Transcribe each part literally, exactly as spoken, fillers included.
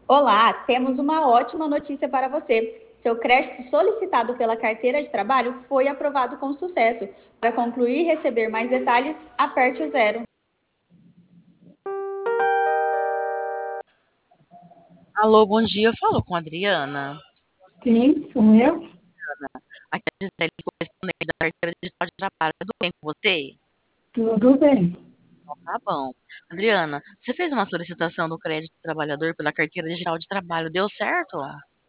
Olá, temos uma ótima notícia para você. Seu crédito solicitado pela carteira de trabalho foi aprovado com sucesso. Para concluir e receber mais detalhes, aperte o zero. Alô, bom dia. Eu falo com a Adriana. Sim, sou eu. Aqui é a Gisele, correspondente da carteira digital de trabalho. Tudo bem com você? Tudo bem. Então, tá bom. Adriana, você fez uma solicitação do crédito do trabalhador pela carteira digital de trabalho. Deu certo?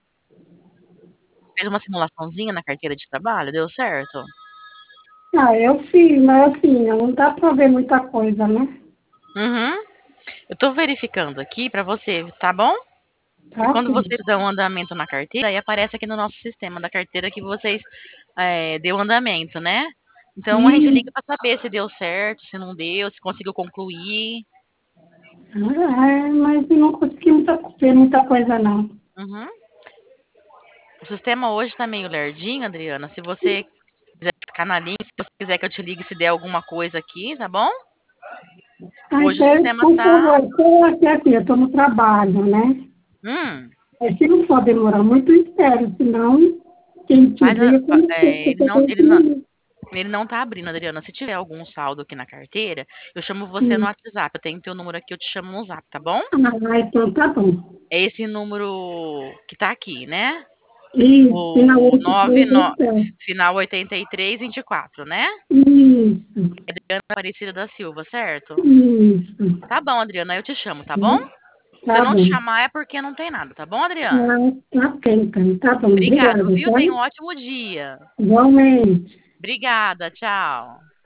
Fez uma simulaçãozinha na carteira de trabalho? Deu certo? Ah, eu fiz, mas assim, não dá para ver muita coisa, né? Uhum. Eu tô verificando aqui pra você, tá bom? E Tá, quando sim. vocês dão andamento na carteira, aí aparece aqui no nosso sistema da carteira que vocês é, deu andamento, né? Então a gente E, liga pra saber se deu certo, se não deu, se conseguiu concluir. ah, é, mas não consegui muita, ver muita coisa, não. Uhum. O sistema hoje tá meio lerdinho, Adriana. Se você quiser ficar na linha, se você quiser que eu te ligue se der alguma coisa aqui, tá bom? Ah, Hoje o então, sistema por tá. favor, eu aqui, assim, eu estou no trabalho, né? Hum, É, se não for demorar muito, eu espero, senão quem te faz a- liga, fa- quando você é, ele você não, tem ele que não, ligar. ele não tá abrindo, Adriana. Se tiver algum saldo aqui na carteira, eu chamo você no Sim. WhatsApp. Eu tenho teu número aqui, eu te chamo no Zap, tá bom? Ah, então tá bom. É esse número que tá aqui, né? Isso, O finalmente nove três, no, então. final oitenta e três vinte e quatro, né? Isso, Adriana Aparecida da Silva, certo? isso. Tá bom, Adriana, eu te chamo, tá bom? Se eu Tá não te bom. chamar é porque não tem nada, tá bom, Adriana? Ah, tá ok, então. Tá bom. Obrigado, Obrigada, viu? tá? Tenha um ótimo dia. Igualmente. Obrigada, tchau.